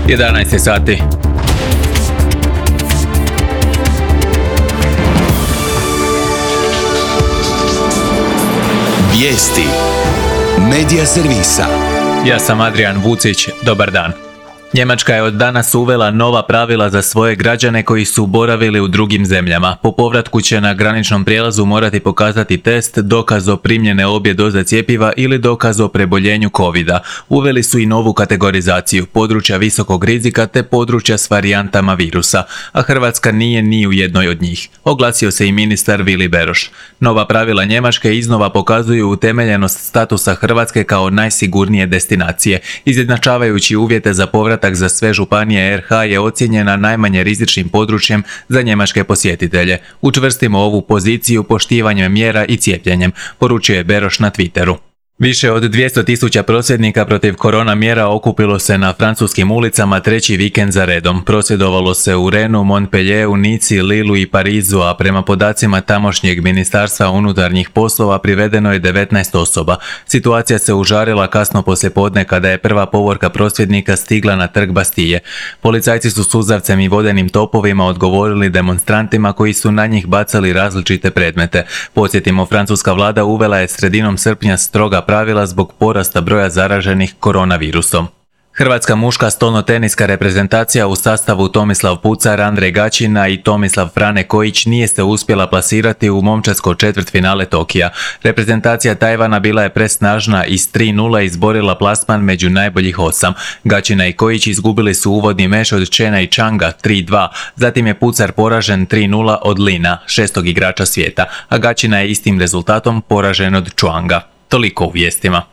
11 sati. Vijesti Medija servisa. Ja sam Adrian Vucić, dobar dan. Njemačka je od danas uvela nova pravila za svoje građane koji su boravili u drugim zemljama. Po povratku će na graničnom prijelazu morati pokazati test, dokaz o primljene obje doze cjepiva ili dokaz o preboljenju covida. Uveli su i novu kategorizaciju, područja visokog rizika te područja s varijantama virusa, a Hrvatska nije ni u jednoj od njih. Oglasio se i ministar Vili Beroš. Nova pravila Njemačke iznova pokazuju utemeljenost statusa Hrvatske kao najsigurnije destinacije, izjednačavajući uvjete za povratak za sve županije RH je ocijenjena najmanje rizičnim područjem za njemačke posjetitelje. Učvrstimo ovu poziciju poštivanjem mjera i cijepljenjem, poručuje Beroš na Twitteru. Više od 200.000 prosvjednika protiv korona mjera okupilo se na francuskim ulicama treći vikend za redom. Prosvjedovalo se u Rennu, Montpellieru, Nici, Lillu i Parizu, a prema podacima tamošnjeg ministarstva unutarnjih poslova privedeno je 19 osoba. Situacija se užarila kasno poslijepodne kada je prva povorka prosvjednika stigla na trg Bastille. Policajci su suzavcem i vodenim topovima odgovorili demonstrantima koji su na njih bacali različite predmete. Podsjetimo, francuska vlada uvela je sredinom srpnja stroga pravila zbog porasta broja zaraženih koronavirusom. Hrvatska muška stolnoteniska reprezentacija u sastavu Tomislav Pucar, Andrej Gaćina i Tomislav Frane Kojić nije se uspjela plasirati u momčadsko četvrtfinale Tokija. Reprezentacija Tajvana bila je presnažna i s 3:0 izborila plasman među najboljih 8. Gaćina i Kojić izgubili su uvodni meš od Chena i Changa 3:2, zatim je Pucar poražen 3:0 od Lina, 6. igrača svijeta, a Gaćina je istim rezultatom poražen od Chuanga. Toliko u vijestima.